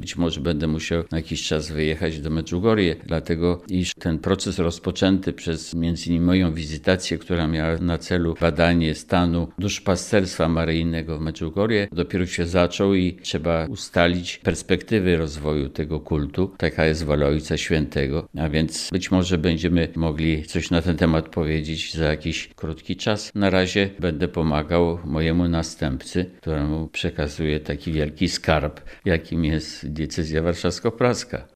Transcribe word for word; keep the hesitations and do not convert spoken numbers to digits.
być może będę musiał na jakiś czas wyjechać do Medjugorje, dlatego iż ten proces rozpoczęty przez między innymi moją wizytację, która miała na celu badanie stanu duszpasterstwa maryjnego w Medjugorje, dopiero się zaczął i trzeba ustalić perspektywy rozwoju tego kultu. Taka jest wola Ojca Świętego, a więc być może będziemy mogli coś na ten temat powiedzieć za jakiś krótki czas. Na razie będę pomagał mojemu następcy, któremu przekazuję taki wielki skarb, jakim jest diecezja warszawsko-praska.